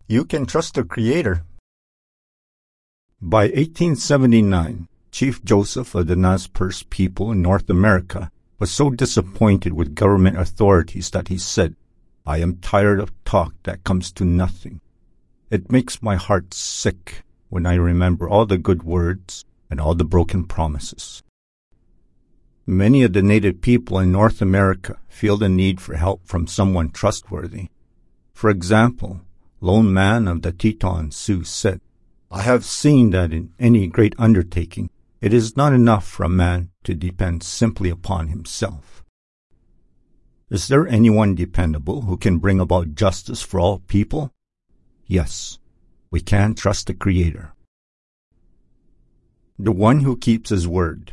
You can trust the Creator. By 1879, Chief Joseph of the Nez Perce people in North America was so disappointed with government authorities that he said, "I am tired of talk that comes to nothing. It makes my heart sick when I remember all the good words and all the broken promises." Many of the native people in North America feel the need for help from someone trustworthy. For example, Lone Man of the Teton Sioux said, "I have seen that in any great undertaking, it is not enough for a man to depend simply upon himself." Is there anyone dependable who can bring about justice for all people? Yes, we can trust the Creator. The one who keeps his word.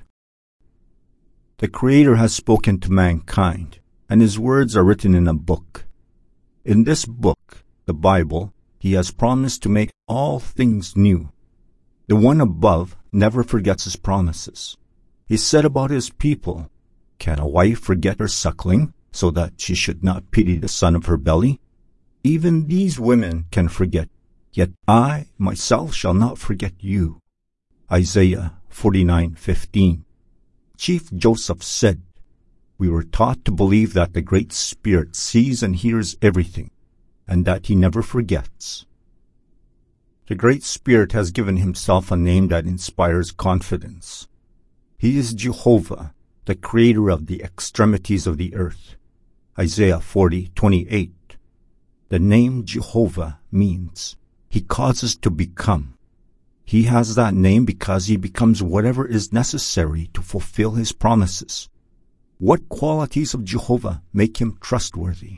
The Creator has spoken to mankind, and his words are written in a book. In this book, the Bible, he has promised to make all things new. The one above never forgets his promises. He said about his people, "Can a wife forget her suckling, so that she should not pity the son of her belly? Even these women can forget, yet I myself shall not forget you." Isaiah 49:15. Chief Joseph said, "We were taught to believe that the Great Spirit sees and hears everything, and that he never forgets." The Great Spirit has given himself a name that inspires confidence. He is Jehovah, the Creator of the extremities of the earth. Isaiah 40:28. The name Jehovah means He causes to become. He has that name because He becomes whatever is necessary to fulfill His promises. What qualities of Jehovah make Him trustworthy?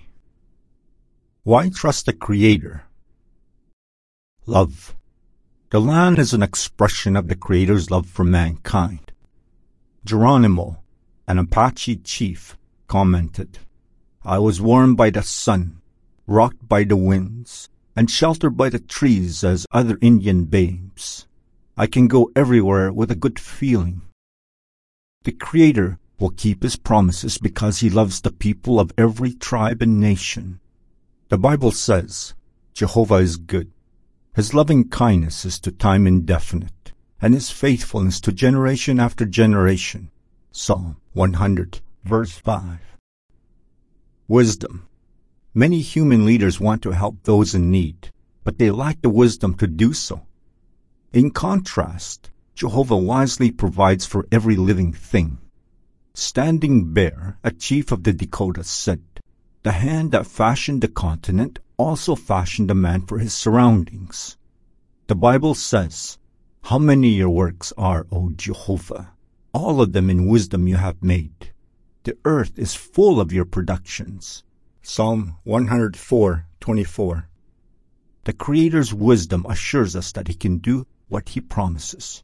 Why trust the Creator? Love. The land is an expression of the Creator's love for mankind. Geronimo, an Apache chief, commented, "I was warmed by the sun, rocked by the winds, and sheltered by the trees as other Indian babes. I can go everywhere with a good feeling." The Creator will keep His promises because He loves the people of every tribe and nation. The Bible says, Jehovah is good. His loving kindness is to time indefinite, and His faithfulness to generation after generation. Psalm 100, verse 5. Wisdom. Many human leaders want to help those in need, but they lack the wisdom to do so. In contrast, Jehovah wisely provides for every living thing. Standing Bear, a chief of the Dakotas, said, "The hand that fashioned the continent also fashioned a man for his surroundings." The Bible says, "How many your works are, O Jehovah! All of them in wisdom you have made. The earth is full of your productions." Psalm 104:24. The Creator's wisdom assures us that He can do what He promises.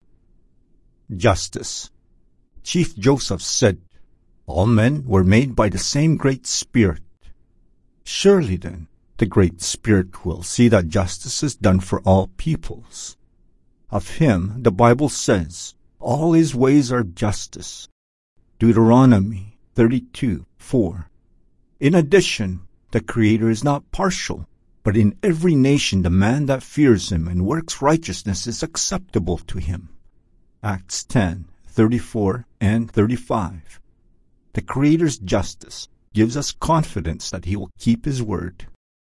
Justice. Chief Joseph said, "All men were made by the same Great Spirit." Surely then, the Great Spirit will see that justice is done for all peoples. Of Him, the Bible says, all His ways are justice. Deuteronomy 32:4. In addition, the Creator is not partial, but in every nation the man that fears Him and works righteousness is acceptable to Him. Acts 10:34 and 35. The Creator's justice gives us confidence that He will keep His word.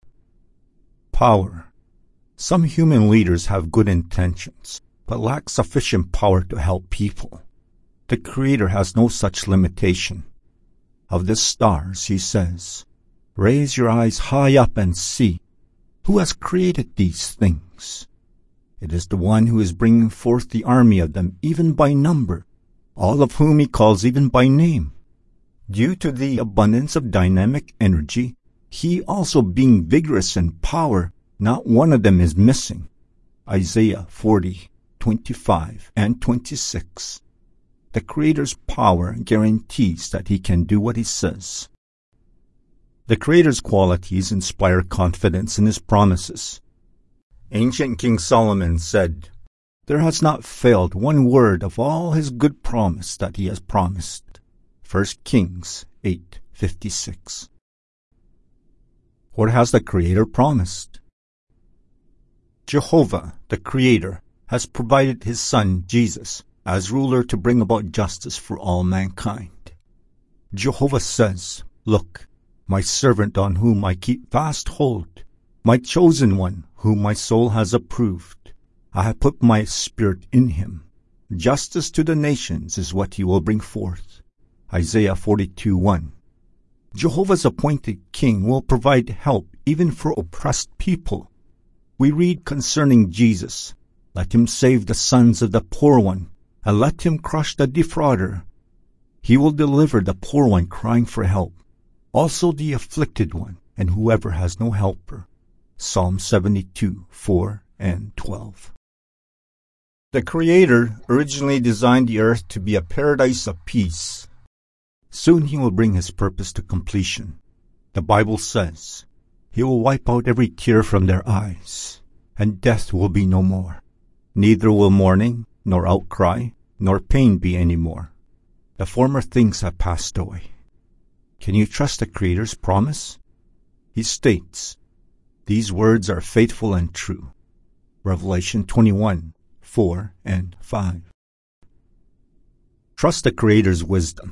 Power. Some human leaders have good intentions, but lack sufficient power to help people. The Creator has no such limitation. Of the stars, He says, "Raise your eyes high up and see. Who has created these things? It is the one who is bringing forth the army of them, even by number, all of whom He calls even by name. Due to the abundance of dynamic energy, He also being vigorous in power, not one of them is missing." Isaiah 40:25 and 26. The Creator's power guarantees that He can do what He says. The Creator's qualities inspire confidence in His promises. Ancient King Solomon said, "There has not failed one word of all His good promise that He has promised." 1 Kings 8:56. What has the Creator promised? Jehovah, the Creator, has provided His Son, Jesus, as ruler to bring about justice for all mankind. Jehovah says, "Look, my servant on whom I keep fast hold, my chosen one whom my soul has approved. I have put my spirit in him. Justice to the nations is what he will bring forth." Isaiah 42:1. Jehovah's appointed king will provide help even for oppressed people. We read concerning Jesus, "Let him save the sons of the poor one, and let him crush the defrauder. He will deliver the poor one crying for help, also the afflicted one, and whoever has no helper." Psalm 72:4 and 12. The Creator originally designed the earth to be a paradise of peace. Soon He will bring His purpose to completion. The Bible says, He will wipe out every tear from their eyes, and death will be no more. Neither will mourning, nor outcry, nor pain be any more. The former things have passed away. Can you trust the Creator's promise? He states, "These words are faithful and true." Revelation 21:4 and 5. Trust the Creator's wisdom.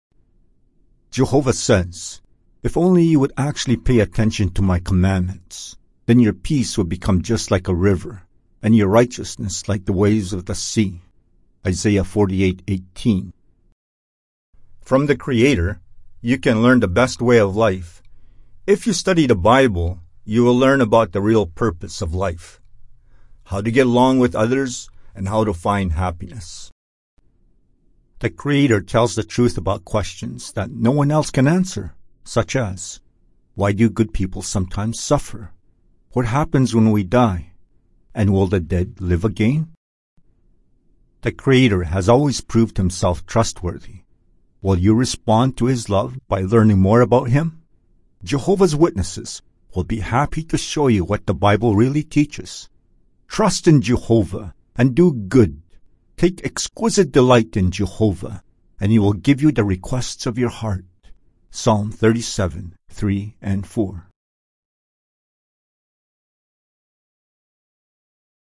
Jehovah says, "If only you would actually pay attention to my commandments, then your peace would become just like a river, and your righteousness like the waves of the sea." Isaiah 48:18. From the Creator, you can learn the best way of life. If you study the Bible, you will learn about the real purpose of life, how to get along with others, and how to find happiness. The Creator tells the truth about questions that no one else can answer, such as, why do good people sometimes suffer? What happens when we die? And will the dead live again? The Creator has always proved Himself trustworthy. Will you respond to His love by learning more about Him? Jehovah's Witnesses will be happy to show you what the Bible really teaches. Trust in Jehovah and do good. Take exquisite delight in Jehovah, and He will give you the requests of your heart. Psalm 37:3 and 4.